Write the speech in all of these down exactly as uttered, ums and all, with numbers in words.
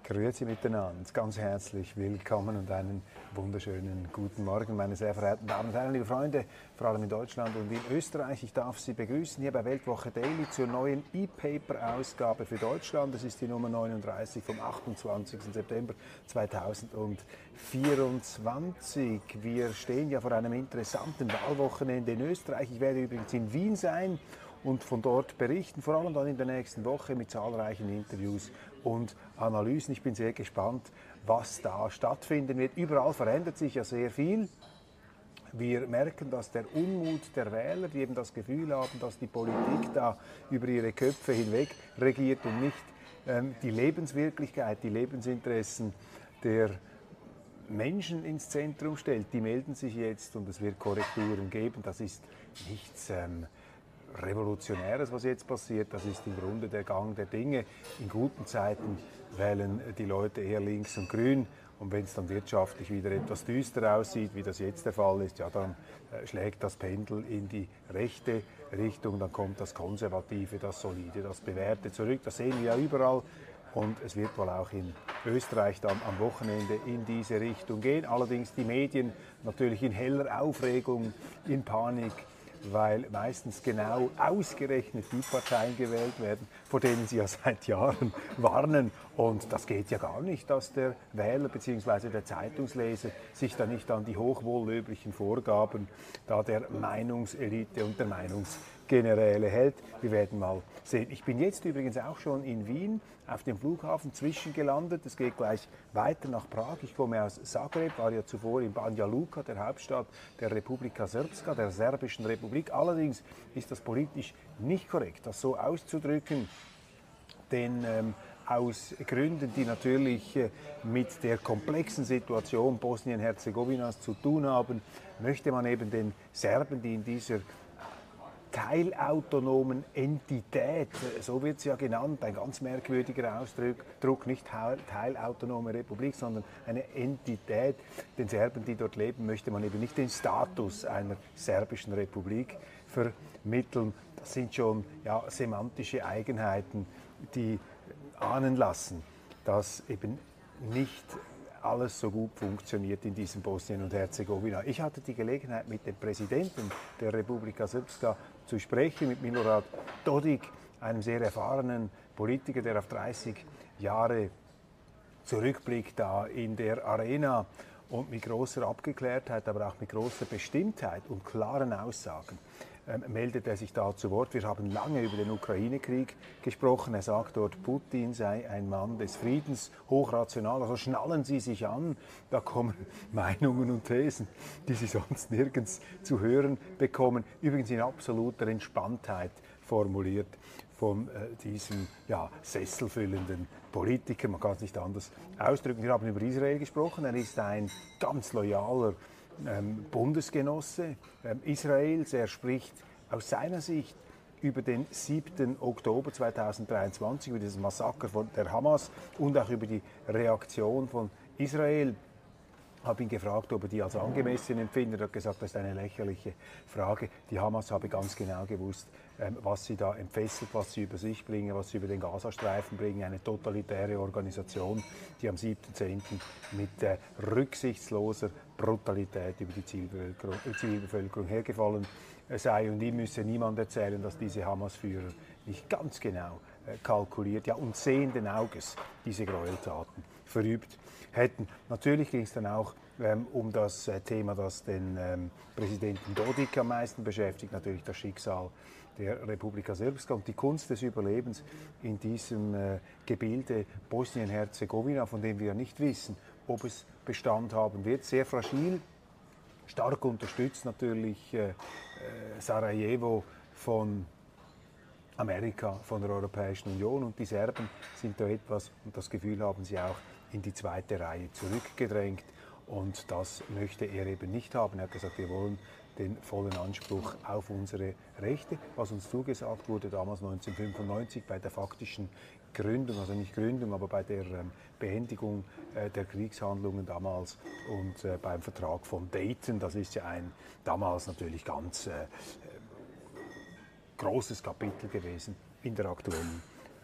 Grüezi miteinander, ganz herzlich willkommen und einen wunderschönen guten Morgen, meine sehr verehrten Damen und Herren, liebe Freunde, vor allem in Deutschland und in Österreich. Ich darf Sie begrüßen hier bei Weltwoche Daily zur neuen E-Paper-Ausgabe für Deutschland. Das ist die Nummer neununddreißig vom achtundzwanzigsten September zweitausendvierundzwanzig. Wir stehen ja vor einem interessanten Wahlwochenende in Österreich. Ich werde übrigens in Wien sein und von dort berichten, vor allem dann in der nächsten Woche mit zahlreichen Interviews und Analysen. Ich bin sehr gespannt, was da stattfinden wird. Überall verändert sich ja sehr viel. Wir merken, dass der Unmut der Wähler, die eben das Gefühl haben, dass die Politik da über ihre Köpfe hinweg regiert und nicht ähm, die Lebenswirklichkeit, die Lebensinteressen der Menschen ins Zentrum stellt, die melden sich jetzt und es wird Korrekturen geben. Das ist nichts ähm, Revolutionäres, was jetzt passiert. Das ist im Grunde der Gang der Dinge. In guten Zeiten wählen die Leute eher links und grün. Und wenn es dann wirtschaftlich wieder etwas düster aussieht, wie das jetzt der Fall ist, ja, dann äh, schlägt das Pendel in die rechte Richtung. Dann kommt das Konservative, das Solide, das Bewährte zurück. Das sehen wir ja überall. Und es wird wohl auch in Österreich dann am Wochenende in diese Richtung gehen. Allerdings die Medien natürlich in heller Aufregung, in Panik, weil meistens genau ausgerechnet die Parteien gewählt werden, vor denen sie ja seit Jahren warnen. Und das geht ja gar nicht, dass der Wähler bzw. der Zeitungsleser sich da nicht an die hochwohllöblichen Vorgaben da der Meinungselite und der Meinungsgeneräle hält. Wir werden mal sehen. Ich bin jetzt übrigens auch schon in Wien auf dem Flughafen zwischengelandet. Es geht gleich weiter nach Prag. Ich komme aus Zagreb, war ja zuvor in Banja Luka, der Hauptstadt der Republika Srpska, der serbischen Republik. Allerdings ist das politisch nicht korrekt, das so auszudrücken, denn ähm, aus Gründen, die natürlich äh, mit der komplexen Situation Bosnien-Herzegowinas zu tun haben, möchte man eben den Serben, die in dieser teilautonomen Entität, so wird sie ja genannt, ein ganz merkwürdiger Ausdruck, nicht teilautonome Republik, sondern eine Entität. Den Serben, die dort leben, möchte man eben nicht den Status einer serbischen Republik vermitteln. Das sind schon ja, semantische Eigenheiten, die ahnen lassen, dass eben nicht alles so gut funktioniert in diesem Bosnien und Herzegowina. Ich hatte die Gelegenheit, mit dem Präsidenten der Republika Srpska zu sprechen, mit Milorad Dodik, einem sehr erfahrenen Politiker, der auf dreißig Jahre zurückblickt da in der Arena und mit großer Abgeklärtheit, aber auch mit großer Bestimmtheit und klaren Aussagen ähm, meldet er sich da zu Wort. Wir haben lange über den Ukraine-Krieg gesprochen. Er sagt dort, Putin sei ein Mann des Friedens, hochrational. Also schnallen Sie sich an, da kommen Meinungen und Thesen, die Sie sonst nirgends zu hören bekommen. Übrigens in absoluter Entspanntheit formuliert von äh, diesem ja, sesselfüllenden Politiker. Man kann es nicht anders ausdrücken. Wir haben über Israel gesprochen. Er ist ein ganz loyaler ähm, Bundesgenosse ähm, Israels. Er spricht aus seiner Sicht über den siebten Oktober zweitausenddreiundzwanzig, über dieses Massaker von der Hamas und auch über die Reaktion von Israel. Ich habe ihn gefragt, ob er die als angemessen empfindet. Er hat gesagt, das ist eine lächerliche Frage. Die Hamas habe ganz genau gewusst, was sie da entfesselt, was sie über sich bringen, was sie über den Gazastreifen bringen. Eine totalitäre Organisation, die am siebten zehnten mit äh, rücksichtsloser Brutalität über die Zielbevölkerung, Zivilbevölkerung hergefallen sei. Und ihm müsse niemand erzählen, dass diese Hamas-Führer nicht ganz genau äh, kalkuliert, ja, und sehenden Auges diese Gräueltaten verübt hätten. Natürlich ging es dann auch ähm, um das äh, Thema, das den ähm, Präsidenten Dodik am meisten beschäftigt, natürlich das Schicksal der Republika Srpska und die Kunst des Überlebens in diesem äh, Gebilde Bosnien-Herzegowina, von dem wir ja nicht wissen, ob es Bestand haben wird. Sehr fragil, stark unterstützt natürlich äh, äh, Sarajevo von Amerika, von der Europäischen Union, und die Serben sind da etwas, und das Gefühl haben sie auch, in die zweite Reihe zurückgedrängt, und das möchte er eben nicht haben. Er hat gesagt, wir wollen den vollen Anspruch auf unsere Rechte, was uns zugesagt wurde damals neunzehnhundertfünfundneunzig bei der faktischen Gründung, also nicht Gründung, aber bei der ähm, Beendigung äh, der Kriegshandlungen damals und äh, beim Vertrag von Dayton. Das ist ja ein damals natürlich ganz äh, großes Kapitel gewesen in der aktuellen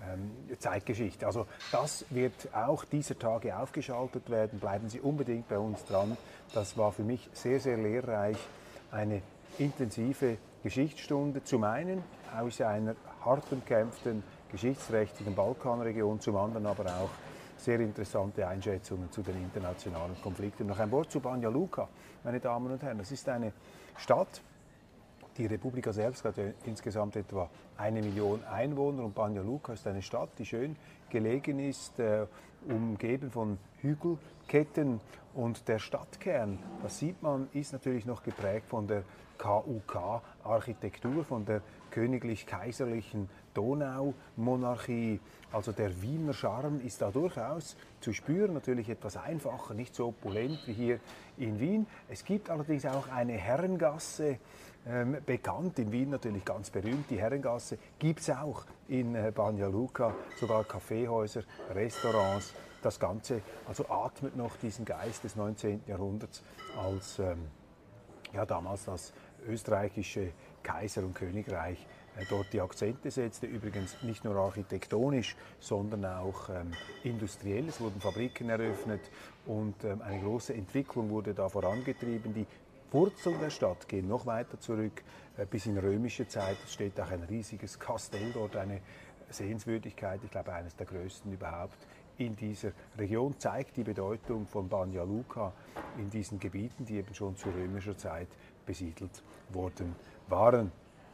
ähm, Zeitgeschichte. Also das wird auch dieser Tage aufgeschaltet werden. Bleiben Sie unbedingt bei uns dran. Das war für mich sehr, sehr lehrreich. Eine intensive Geschichtsstunde, zum einen aus einer hart umkämpften geschichtsträchtigen Balkanregion, zum anderen aber auch sehr interessante Einschätzungen zu den internationalen Konflikten. Noch ein Wort zu Banja Luka, meine Damen und Herren. Das ist eine Stadt, die Republika Srpska hat ja insgesamt etwa eine Million Einwohner und Banja Luka ist eine Stadt, die schön gelegen ist, äh, umgeben von Hügelketten, und der Stadtkern, das sieht man, ist natürlich noch geprägt von der K U K-Architektur, von der königlich-kaiserlichen Donaumonarchie. Also der Wiener Charme ist da durchaus zu spüren, natürlich etwas einfacher, nicht so opulent wie hier in Wien. Es gibt allerdings auch eine Herrengasse, ähm, bekannt, in Wien natürlich ganz berühmt, die Herrengasse, gibt es auch in äh, Banja Luka, sogar Kaffeehäuser, Restaurants. Das Ganze also atmet noch diesen Geist des neunzehnten Jahrhunderts, als ähm, ja, damals das österreichische Kaiser- und Königreich äh, dort die Akzente setzte. Übrigens nicht nur architektonisch, sondern auch ähm, industriell. Es wurden Fabriken eröffnet und ähm, eine große Entwicklung wurde da vorangetrieben. Die Wurzeln der Stadt gehen noch weiter zurück, äh, bis in römische Zeit. Es steht auch ein riesiges Kastell dort, eine Sehenswürdigkeit, ich glaube eines der größten überhaupt in dieser Region, zeigt die Bedeutung von Banja Luka in diesen Gebieten, die eben schon zu römischer Zeit besiedelt worden waren.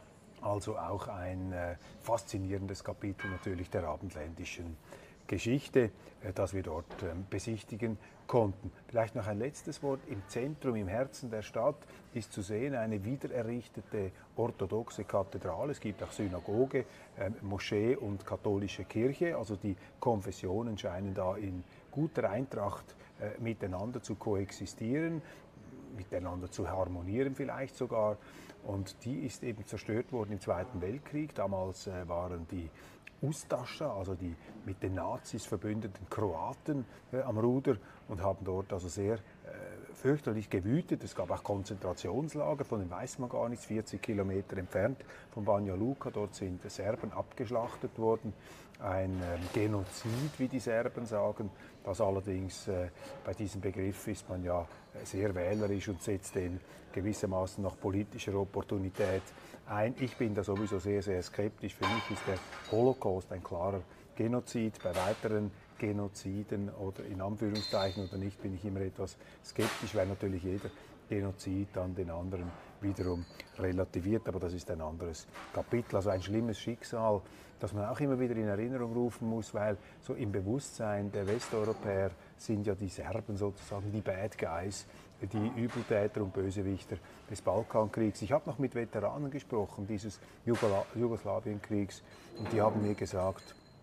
Also auch ein äh, faszinierendes Kapitel natürlich der abendländischen Geschichte, äh, das wir dort äh, besichtigen konnten. Vielleicht noch ein letztes Wort. Im Zentrum, im Herzen der Stadt ist zu sehen eine wiedererrichtete orthodoxe Kathedrale. Es gibt auch Synagoge, äh, Moschee und katholische Kirche. Also die Konfessionen scheinen da in guter Eintracht äh, miteinander zu koexistieren, miteinander zu harmonieren vielleicht sogar. Und die ist eben zerstört worden im Zweiten Weltkrieg. Damals äh, waren die Ustascha, also die mit den Nazis verbündeten Kroaten, äh, am Ruder und haben dort also sehr äh, fürchterlich gewütet. Es gab auch Konzentrationslager, von denen weiß man gar nichts, vierzig Kilometer entfernt von Banja Luka. Dort sind Serben abgeschlachtet worden. Ein ähm, Genozid, wie die Serben sagen. Das allerdings, äh, bei diesem Begriff ist man ja sehr wählerisch und setzt den gewissermaßen nach politischer Opportunität ein. Ich bin da sowieso sehr, sehr skeptisch. Für mich ist der Holocaust ein klarer Genozid. Bei weiteren Genoziden oder in Anführungszeichen oder nicht, bin ich immer etwas skeptisch, weil natürlich jeder Genozid dann den anderen wiederum relativiert, aber das ist ein anderes Kapitel. Also ein schlimmes Schicksal, das man auch immer wieder in Erinnerung rufen muss, weil so im Bewusstsein der Westeuropäer sind ja die Serben sozusagen die Bad Guys, die Übeltäter und Bösewichter des Balkankriegs. Ich habe noch mit Veteranen gesprochen dieses Jugoslawienkriegs und die haben mir gesagt,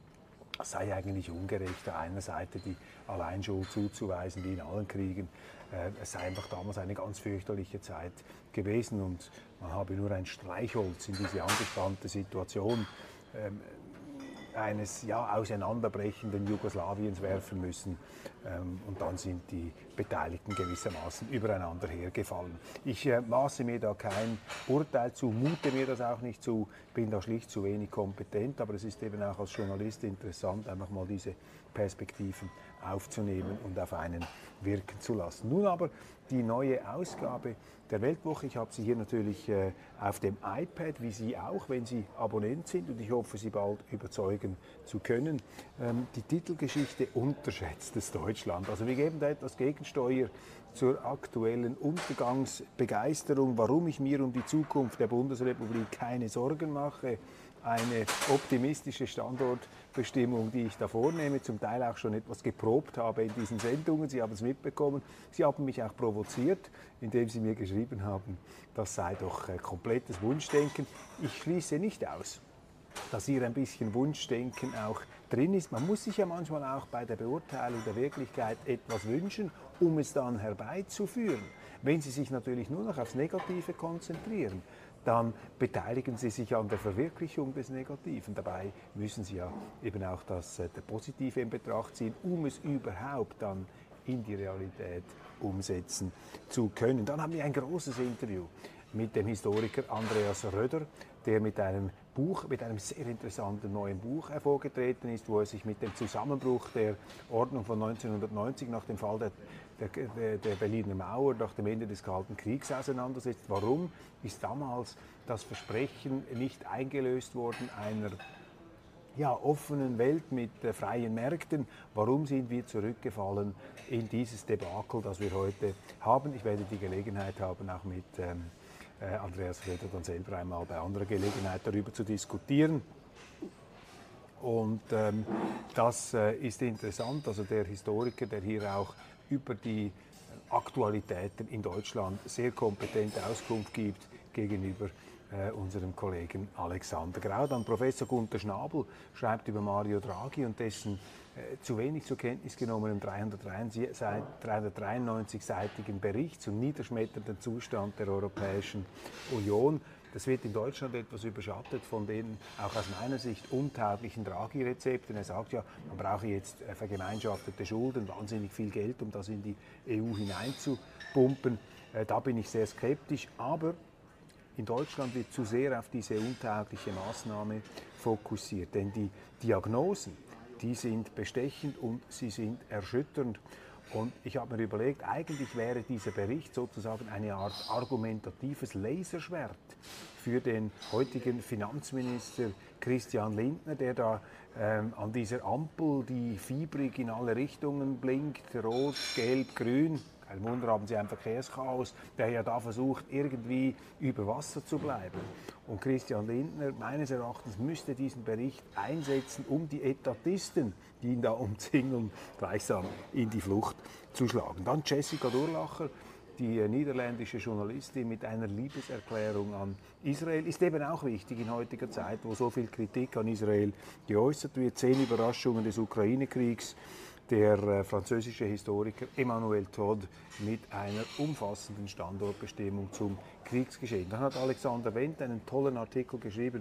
es sei eigentlich ungerecht, der einer Seite die Alleinschuld zuzuweisen, wie in allen Kriegen. Es sei einfach damals eine ganz fürchterliche Zeit gewesen und man habe nur ein Streichholz in diese angespannte Situation ähm, eines ja, auseinanderbrechenden Jugoslawiens werfen müssen. Ähm, und dann sind die Beteiligten gewissermaßen übereinander hergefallen. Ich äh, maße mir da kein Urteil zu, mute mir das auch nicht zu, bin da schlicht zu wenig kompetent, aber es ist eben auch als Journalist interessant, einfach mal diese Perspektiven aufzunehmen und auf einen wirken zu lassen. Nun aber die neue Ausgabe der Weltwoche. Ich habe sie hier natürlich äh, auf dem iPad, wie Sie auch, wenn Sie Abonnent sind, und ich hoffe, Sie bald überzeugen zu können. Ähm, die Titelgeschichte unterschätztes Deutschland. Also wir geben da etwas Gegensteuer zur aktuellen Untergangsbegeisterung, warum ich mir um die Zukunft der Bundesrepublik keine Sorgen mache. Eine optimistische Standortbestimmung, die ich da vornehme, zum Teil auch schon etwas geprobt habe in diesen Sendungen. Sie haben es mitbekommen. Sie haben mich auch provoziert, indem Sie mir geschrieben haben, das sei doch äh, komplettes Wunschdenken. Ich schließe nicht aus, dass hier ein bisschen Wunschdenken auch drin ist. Man muss sich ja manchmal auch bei der Beurteilung der Wirklichkeit etwas wünschen, um es dann herbeizuführen. Wenn Sie sich natürlich nur noch aufs Negative konzentrieren, dann beteiligen Sie sich an der Verwirklichung des Negativen. Dabei müssen Sie ja eben auch das äh, der Positive in Betracht ziehen, um es überhaupt dann in die Realität umsetzen zu können. Dann haben wir ein großes Interview mit dem Historiker Andreas Röder, der mit einem Buch, mit einem sehr interessanten neuen Buch hervorgetreten ist, wo er sich mit dem Zusammenbruch der Ordnung von neunzehnhundertneunzig nach dem Fall der, der, der Berliner Mauer, nach dem Ende des Kalten Kriegs auseinandersetzt. Warum ist damals das Versprechen nicht eingelöst worden einer ja, offenen Welt mit äh, freien Märkten? Warum sind wir zurückgefallen in dieses Debakel, das wir heute haben? Ich werde die Gelegenheit haben, auch mit ähm, äh, Andreas Röder dann selber einmal bei anderer Gelegenheit darüber zu diskutieren. Und ähm, das äh, ist interessant, also der Historiker, der hier auch über die Aktualitäten in Deutschland sehr kompetent Auskunft gibt gegenüber Äh, unserem Kollegen Alexander Grau. Dann Professor Gunter Schnabel schreibt über Mario Draghi und dessen äh, zu wenig zur Kenntnis genommenen dreihundertdreiundneunzig-seitigen Bericht zum niederschmetternden Zustand der Europäischen Union. Das wird in Deutschland etwas überschattet von den auch aus meiner Sicht untauglichen Draghi-Rezepten. Er sagt ja, man brauche jetzt äh, vergemeinschaftete Schulden, wahnsinnig viel Geld, um das in die E U hineinzupumpen. Äh, da bin ich sehr skeptisch, aber in Deutschland wird zu sehr auf diese untaugliche Maßnahme fokussiert, denn die Diagnosen, die sind bestechend und sie sind erschütternd. Und ich habe mir überlegt, eigentlich wäre dieser Bericht sozusagen eine Art argumentatives Laserschwert für den heutigen Finanzminister Christian Lindner, der da ähm, an dieser Ampel, die fiebrig in alle Richtungen blinkt, rot, gelb, grün, kein Wunder, haben sie ein Verkehrschaos, der ja da versucht, irgendwie über Wasser zu bleiben. Und Christian Lindner, meines Erachtens, müsste diesen Bericht einsetzen, um die Etatisten, die ihn da umzingeln, gleichsam in die Flucht zu schlagen. Dann Jessica Durlacher, die niederländische Journalistin mit einer Liebeserklärung an Israel, ist eben auch wichtig in heutiger Zeit, wo so viel Kritik an Israel geäußert wird. Zehn Überraschungen des Ukraine-Kriegs. Der äh, französische Historiker Emmanuel Todd mit einer umfassenden Standortbestimmung zum Kriegsgeschehen. Dann hat Alexander Wendt einen tollen Artikel geschrieben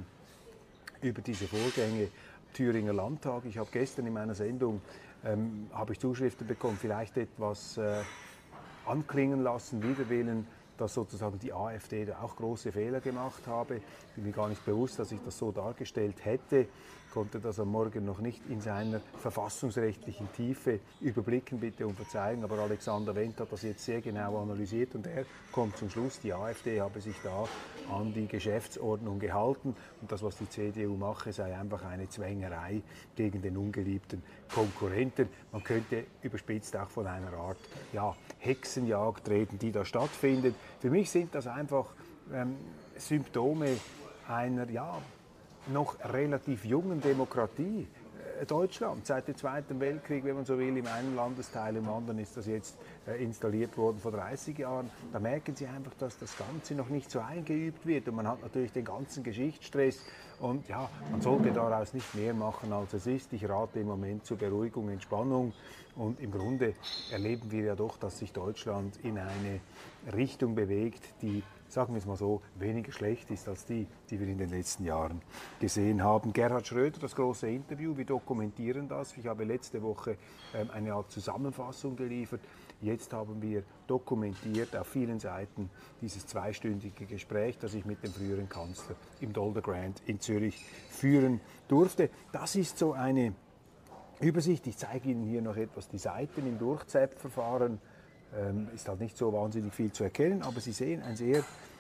über diese Vorgänge Thüringer Landtag. Ich habe gestern in meiner Sendung ähm, habe ich Zuschriften bekommen, vielleicht etwas äh, anklingen lassen, wider Willen, dass sozusagen die AfD da auch große Fehler gemacht habe. Ich bin mir gar nicht bewusst, dass ich das so dargestellt hätte, konnte das am Morgen noch nicht in seiner verfassungsrechtlichen Tiefe überblicken, bitte um Verzeihung, aber Alexander Wendt hat das jetzt sehr genau analysiert und er kommt zum Schluss, die AfD habe sich da an die Geschäftsordnung gehalten und das, was die C D U mache, sei einfach eine Zwängerei gegen den ungeliebten Konkurrenten. Man könnte überspitzt auch von einer Art ja, Hexenjagd reden, die da stattfindet. Für mich sind das einfach ähm, Symptome einer ja, noch relativ jungen Demokratie. Äh, Deutschland seit dem Zweiten Weltkrieg, wenn man so will, im einen Landesteil, im anderen ist das jetzt äh, installiert worden vor dreißig Jahren. Da merken Sie einfach, dass das Ganze noch nicht so eingeübt wird und man hat natürlich den ganzen Geschichtsstress und ja, man sollte daraus nicht mehr machen, als es ist. Ich rate im Moment zur Beruhigung, Entspannung und im Grunde erleben wir ja doch, dass sich Deutschland in eine Richtung bewegt, die, sagen wir es mal so, weniger schlecht ist als die, die wir in den letzten Jahren gesehen haben. Gerhard Schröder, das große Interview, wir dokumentieren das. Ich habe letzte Woche ähm, eine Art Zusammenfassung geliefert. Jetzt haben wir dokumentiert auf vielen Seiten dieses zweistündige Gespräch, das ich mit dem früheren Kanzler im Dolder Grand in Zürich führen durfte. Das ist so eine Übersicht. Ich zeige Ihnen hier noch etwas die Seiten im Durchzap-Verfahren. Ähm, ist halt nicht so wahnsinnig viel zu erkennen, aber Sie sehen ein sehr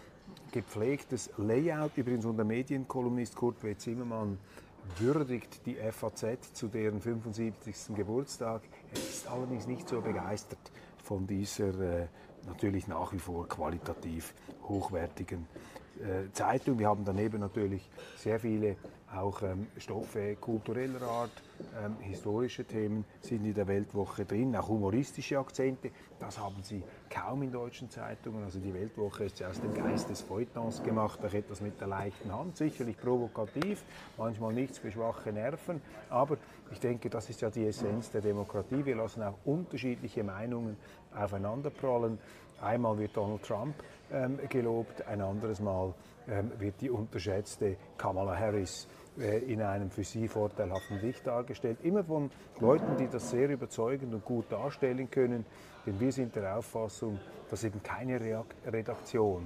gepflegtes Layout. Übrigens unser Medienkolumnist Kurt W. Zimmermann würdigt die F A Z zu deren fünfundsiebzigsten Geburtstag. Er ist allerdings nicht so begeistert von dieser äh, natürlich nach wie vor qualitativ hochwertigen äh, Zeitung. Wir haben daneben natürlich sehr viele auch ähm, Stoffe kultureller Art, ähm, historische Themen sind in der Weltwoche drin, auch humoristische Akzente. Das haben Sie kaum in deutschen Zeitungen. Also die Weltwoche ist ja aus dem Geist des Feuilletons gemacht, auch etwas mit der leichten Hand, sicherlich provokativ, manchmal nichts für schwache Nerven. Aber ich denke, das ist ja die Essenz der Demokratie. Wir lassen auch unterschiedliche Meinungen aufeinanderprallen. Einmal wird Donald Trump ähm, gelobt, ein anderes Mal ähm, wird die unterschätzte Kamala Harris äh, in einem für sie vorteilhaften Licht dargestellt. Immer von Leuten, die das sehr überzeugend und gut darstellen können. Denn wir sind der Auffassung, dass eben keine Redaktion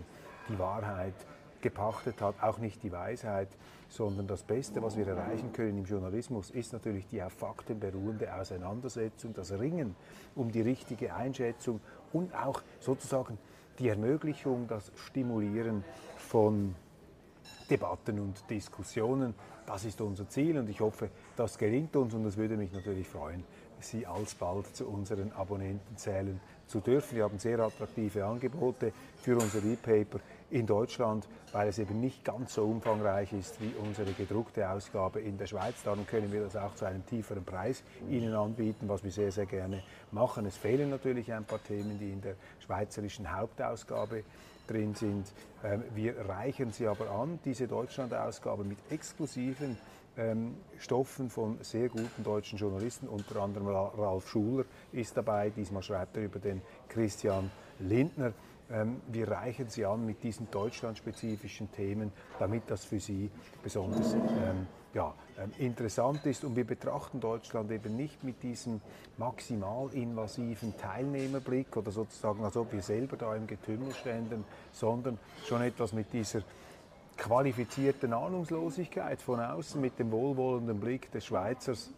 die Wahrheit gepachtet hat, auch nicht die Weisheit, sondern das Beste, was wir erreichen können im Journalismus, ist natürlich die auf Fakten beruhende Auseinandersetzung, das Ringen um die richtige Einschätzung und auch sozusagen die Ermöglichung, das Stimulieren von Debatten und Diskussionen. Das ist unser Ziel und ich hoffe, das gelingt uns und es würde mich natürlich freuen, Sie alsbald zu unseren Abonnenten zählen zu dürfen. Wir haben sehr attraktive Angebote für unser E-Paper in Deutschland, weil es eben nicht ganz so umfangreich ist wie unsere gedruckte Ausgabe in der Schweiz. Darum können wir das auch zu einem tieferen Preis Ihnen anbieten, was wir sehr, sehr gerne machen. Es fehlen natürlich ein paar Themen, die in der schweizerischen Hauptausgabe drin sind. Wir reichern sie aber an, diese Deutschland-Ausgabe mit exklusiven ähm, Stoffen von sehr guten deutschen Journalisten, unter anderem Ralf Schuler ist dabei, diesmal schreibt er über den Christian Lindner. Ähm, wir reichen sie an mit diesen deutschlandspezifischen Themen, damit das für Sie besonders ähm, ja, ähm, interessant ist. Und wir betrachten Deutschland eben nicht mit diesem maximal invasiven Teilnehmerblick oder sozusagen, als ob wir selber da im Getümmel ständen, sondern schon etwas mit dieser qualifizierten Ahnungslosigkeit von außen, mit dem wohlwollenden Blick des Schweizers.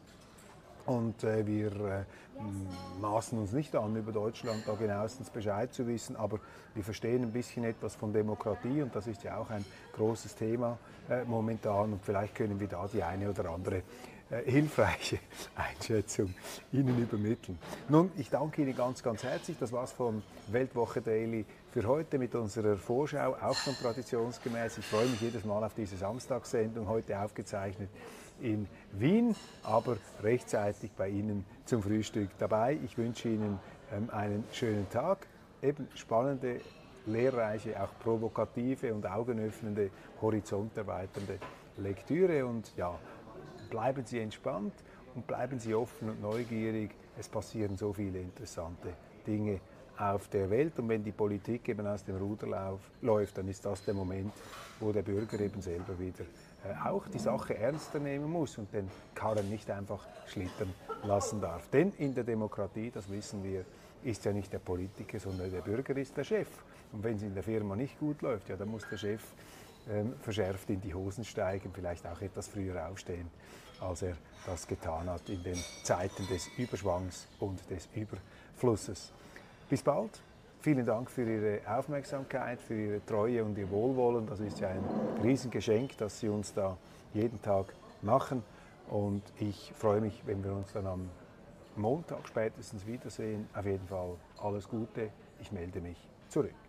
Und äh, wir äh, maßen uns nicht an, über Deutschland da genauestens Bescheid zu wissen, aber wir verstehen ein bisschen etwas von Demokratie und das ist ja auch ein großes Thema äh, momentan und vielleicht können wir da die eine oder andere äh, hilfreiche Einschätzung Ihnen übermitteln. Nun, ich danke Ihnen ganz, ganz herzlich. Das war's von Weltwoche Daily für heute mit unserer Vorschau, auch schon traditionsgemäß. Ich freue mich jedes Mal auf diese Samstagssendung, heute aufgezeichnet in Wien, aber rechtzeitig bei Ihnen zum Frühstück dabei. Ich wünsche Ihnen ähm, einen schönen Tag, eben spannende, lehrreiche, auch provokative und augenöffnende, horizonterweiternde Lektüre und ja, bleiben Sie entspannt und bleiben Sie offen und neugierig. Es passieren so viele interessante Dinge auf der Welt und wenn die Politik eben aus dem Ruder lauf, läuft, dann ist das der Moment, wo der Bürger eben selber wieder äh, auch die Sache ernster nehmen muss und den Karren nicht einfach schlittern lassen darf. Denn in der Demokratie, das wissen wir, ist ja nicht der Politiker, sondern der Bürger ist der Chef. Und wenn es in der Firma nicht gut läuft, ja, dann muss der Chef ähm, verschärft in die Hosen steigen, vielleicht auch etwas früher aufstehen, als er das getan hat in den Zeiten des Überschwangs und des Überflusses. Bis bald. Vielen Dank für Ihre Aufmerksamkeit, für Ihre Treue und Ihr Wohlwollen. Das ist ja ein Riesengeschenk, das Sie uns da jeden Tag machen. Und ich freue mich, wenn wir uns dann am Montag spätestens wiedersehen. Auf jeden Fall alles Gute. Ich melde mich zurück.